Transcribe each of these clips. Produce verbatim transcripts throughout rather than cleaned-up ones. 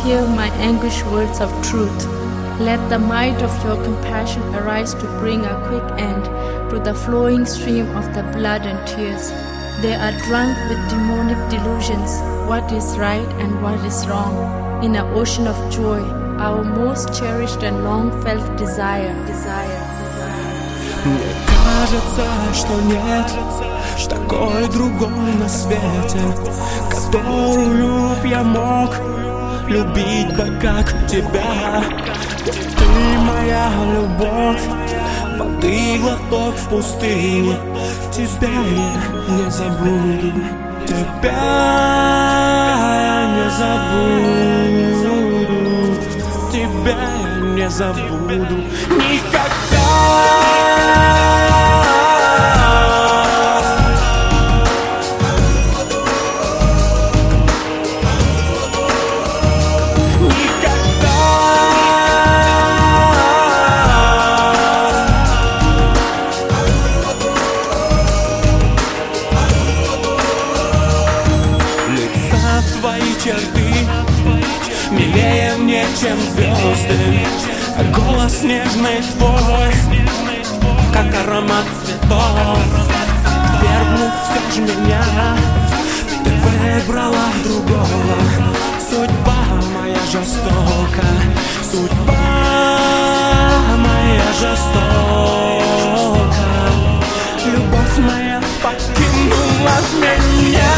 hear my anguished words of truth. Let the might of your compassion arise to bring a quick end to the flowing stream of the blood and tears. They are drunk with demonic delusions, what is right and what is wrong, in an ocean of joy, our most cherished and long-felt desire, desire, desire. Мне кажется, что нет такой другой на свете, которую б я мог любить бы, как тебя. Ты моя любовь, воды глоток в пустыне. Тебя я не забуду, тебя я не забуду, тебя я не забуду никогда. Твои черты милее мне, чем звезды, а голос нежный твой, как аромат цветов. Вернув все же меня, ты выбрала другого. Судьба моя жестока, судьба моя жестока. Любовь моя покинула меня.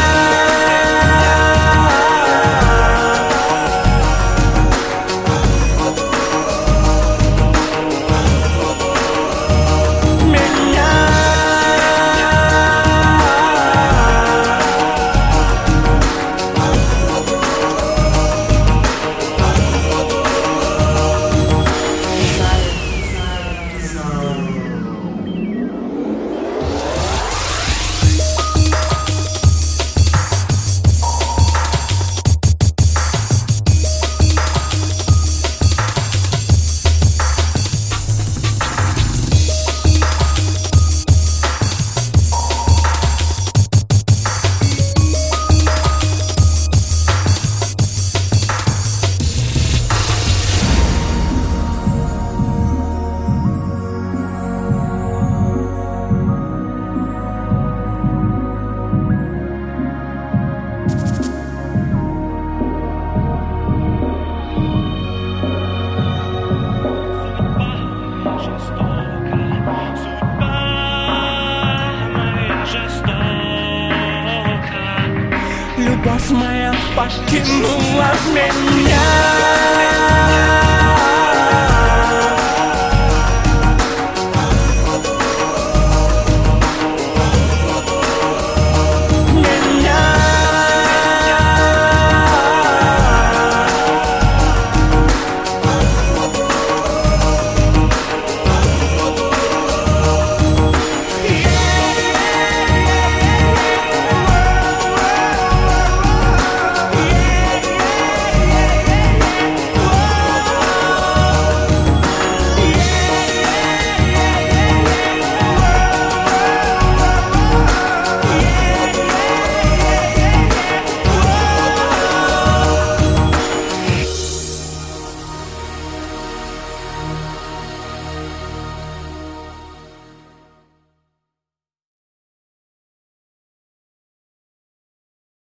Любовь моя покинула меня.